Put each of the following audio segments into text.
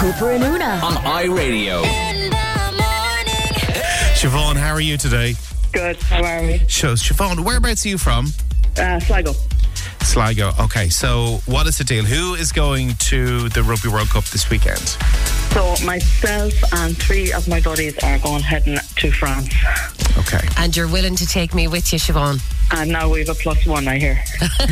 Cooper and Una on iRadio. Siobhan, how are you today? Good, how are we? Siobhan, whereabouts are you from? Sligo. Sligo. Okay, so what is the deal? Who is going to the Rugby World Cup this weekend? So myself and 3 of my buddies are heading to France. Okay. And you're willing to take me with you, Siobhan? And now we've a +1, I hear.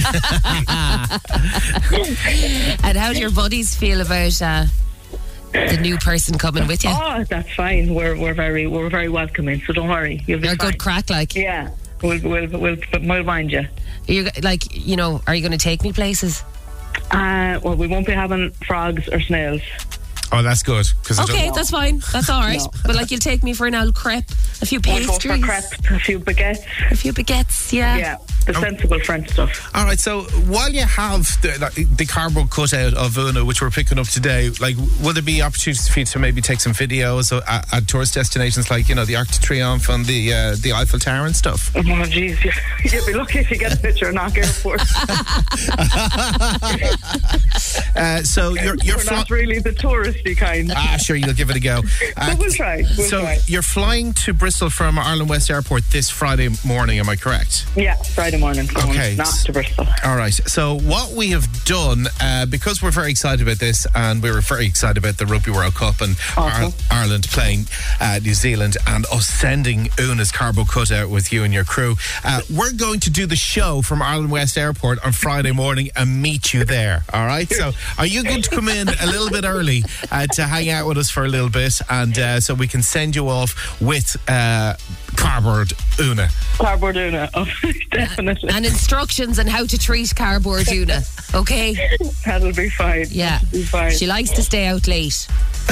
And how do your buddies feel about the new person coming with you? Oh, that's fine. We're very welcoming, so don't worry. You'll be You're a fine. good crack, like. Yeah, we'll mind you. Are you are you going to take me places? Well, we won't be having frogs or snails. Oh, that's good. Okay, that's fine. That's all right. No. But you'll take me for an old crepe, a few We'll go pastries, for crepes, a few baguettes. yeah. Yeah, the sensible French stuff. All right, so while you have the cardboard cutout of Una, which we're picking up today, will there be opportunities for you to maybe take some videos at tourist destinations like, the Arc de Triomphe and the Eiffel Tower and stuff? Oh, jeez, you'll be lucky if you get a picture of Knock Airport. So you're We're not really the touristy kind. sure, you'll give it a go. We'll try. You're flying to Bristol from Ireland West Airport this Friday morning, am I correct? Yeah, Friday morning. Okay. Not to Bristol. All right. So what we have done, because we're very excited about this, and we were very excited about the Rugby World Cup and Ireland playing New Zealand, and us sending Una's cardboard cutout with you and your crew, we're going to do the show from Ireland West Airport on Friday morning and meet you there. All right. So are you going to come in a little bit early to hang out with us for a little bit, and so we can send you off with cardboard Una? Cardboard Una, oh, definitely. And instructions on how to treat cardboard Una. Okay? That'll be fine. Yeah. That'll be fine. She likes to stay out late.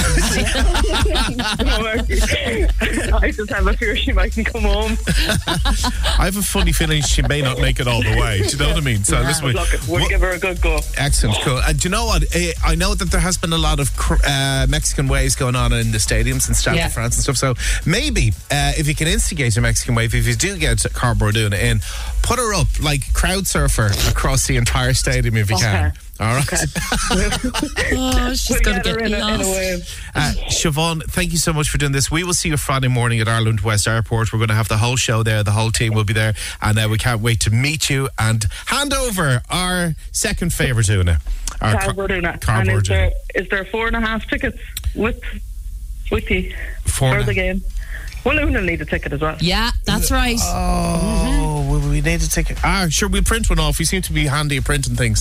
Don't worry. I just have a fear she mightn't come home. I have a funny feeling she may not make it all the way. Do you know what I mean? So listen, Look, we'll give her a good go. excellent, cool. And do you know what? I know that there has been a lot of Mexican waves going on in the stadiums and Stade de France and stuff. So maybe if you can instigate a Mexican wave, if you do get cardboard Una in, put her up like crowd surfer across the entire stadium if you can. All right. Okay. Oh, she's We'll going to get her get in a lost. wave. Siobhan, thank you so much for doing this. We will see you Friday morning at Ireland West Airport. We're going to have the whole show there. The whole team will be there. And we can't wait to meet you and hand over our second favourite Una. Our Cardboard Una. Cardboard And Una. is there 4.5 tickets with you Four for and a- the game? Well, Una will need a ticket as well. Yeah, that's right. Oh, well, we need a ticket. Sure, we'll print one off. We seem to be handy at printing things.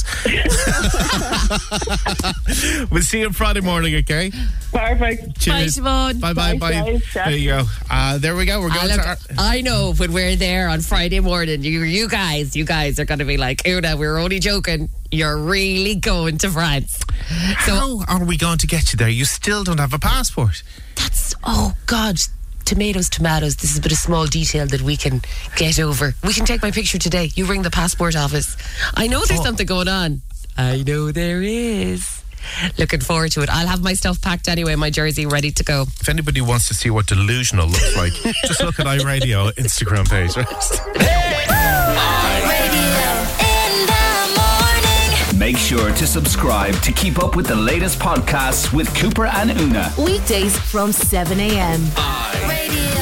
We'll see you on Friday morning, okay? Perfect. Cheers. Bye, Siobhan. Bye. Bye, guys. There you go. There we go. We're going to... I know when we're there on Friday morning, you guys are going to be like, Una, we were only joking. You're really going to France. So How are we going to get you there? You still don't have a passport. that's, oh God, tomatoes. This is but a small detail that we can get over. We can take my picture today. You ring the passport office. I know there's something going on. I know there is. Looking forward to it. I'll have my stuff packed anyway, my jersey ready to go. If anybody wants to see what delusional looks like, just look at iRadio Instagram page. Make sure to subscribe to keep up with the latest podcasts with Cooper and Una. weekdays from 7 a.m. iRadio.